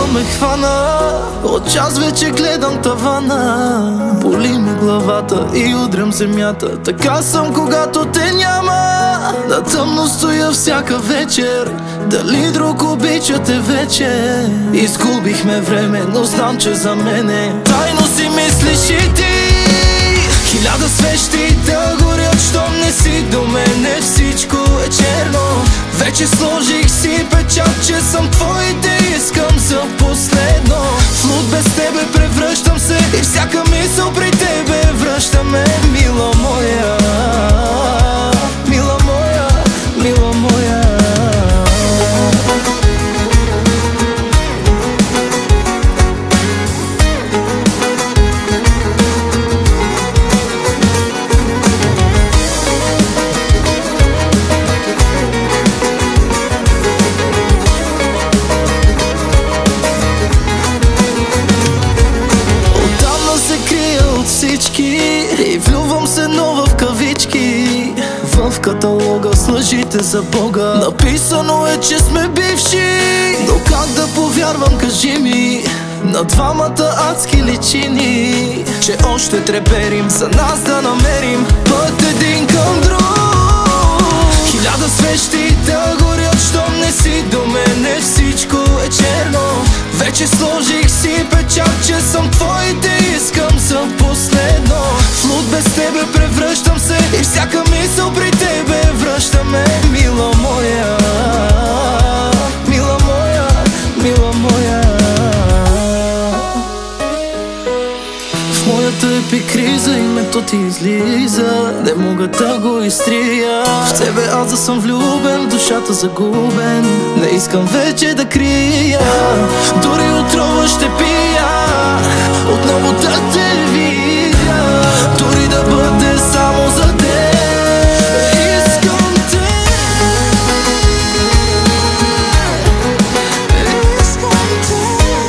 ме хвана. От час вече гледам тавана. Боли ми главата и удрям земята. Така съм, когато те няма. На тъмно стоя всяка вечер. Дали друг обича те вече? Изгубихме време, но знам, че за мене тайно си мислиш и ти. Хиляда свещи да горят, щом не си до мене, всичко е черно. Вече сложих си печат, че съм твой и те искам за последно. В луд без тебе превръщам се и всяка мисъл при тебе връщаме. Мила моя, мила моя, мила моя. И влювам се, но в кавички. В каталога с лъжите за Бога написано е, че сме бивши. Но как да повярвам, кажи ми? На двамата адски личини, че още треперим за нас да намерим път един към друг. Хиляда свещи да горят, щом не си до мене, всичко е черно. Вече сложих си печат, че съм твой и те искам за последно. В луд без тебе превръщам се и всяка мисъл при тебе връщаме. Мила моя, мила моя, мила моя. В моята епикриза името ти излиза, не мога да го изтрия. В тебе аз да съм влюбен, душата загубен, не искам вече да крия. Дори отрова ще пия, отново да те видя. Дори да бъде само за теб. Искам те, искам те.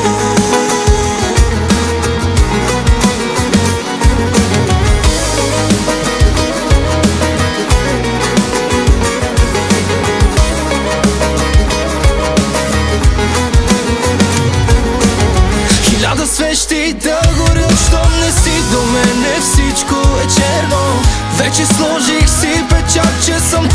Хиляда свещи да горят, щом не си до мене, всичко е черно. Вече сложих си печат, че съм